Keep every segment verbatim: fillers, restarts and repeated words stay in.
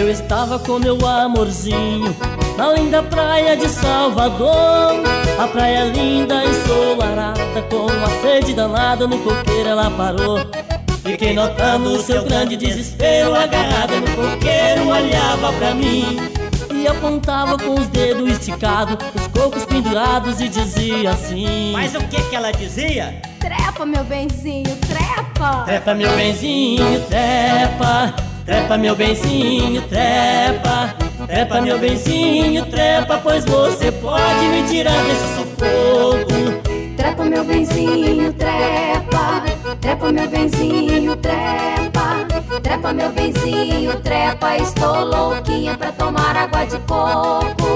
Eu estava com meu amorzinho na linda praia de Salvador. A praia linda, ensolarada, com uma sede danada, no coqueiro ela parou. Fiquei notando o seu grande desespero, agarrada no coqueiro, olhava pra mim e apontava com os dedos esticados, os cocos pendurados, e dizia assim. Mas o que que ela dizia? Trepa, meu benzinho, trepa. Trepa, meu benzinho, trepa. Trepa, meu benzinho, trepa. Trepa, meu benzinho, trepa, pois você pode me tirar desse sufoco. Trepa, meu benzinho, trepa. Trepa, meu benzinho, trepa. Trepa, meu benzinho, trepa. Estou louquinha pra tomar água de coco.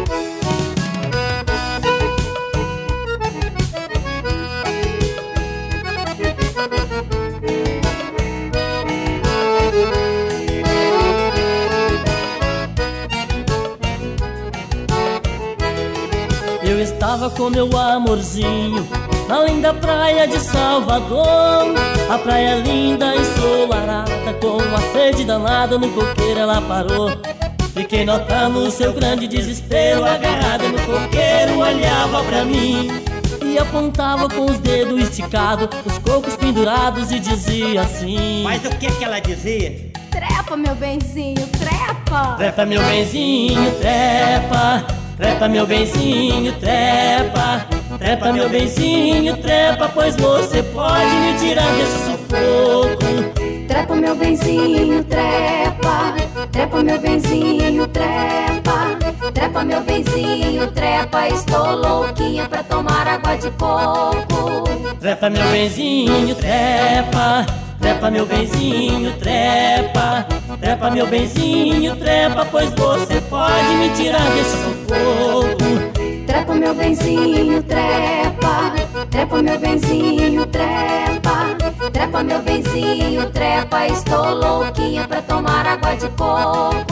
Eu estava com meu amorzinho na linda praia de Salvador. A praia linda, ensolarada, com uma sede danada, no coqueiro ela parou. Fiquei notando o seu grande desespero, agarrada no coqueiro, olhava pra mim e apontava com os dedos esticados, os cocos pendurados, e dizia assim. Mas o que que ela dizia? Trepa, meu benzinho, trepa. Trepa, meu benzinho, trepa. Trepa, meu benzinho, trepa. Trepa, meu benzinho, trepa, pois você pode me tirar desse sufoco. Trepa, meu benzinho, trepa. Trepa, meu benzinho, trepa. Trepa, meu benzinho, trepa. Estou louquinha pra tomar água de coco. Trepa, meu benzinho, trepa. Trepa, meu benzinho, trepa. Trepa, meu benzinho, trepa, pois você pode me tirar desse sufoco. Trepa, meu benzinho, trepa. Trepa, meu benzinho, trepa. Trepa, meu benzinho, trepa. Estou louquinha pra tomar água de coco.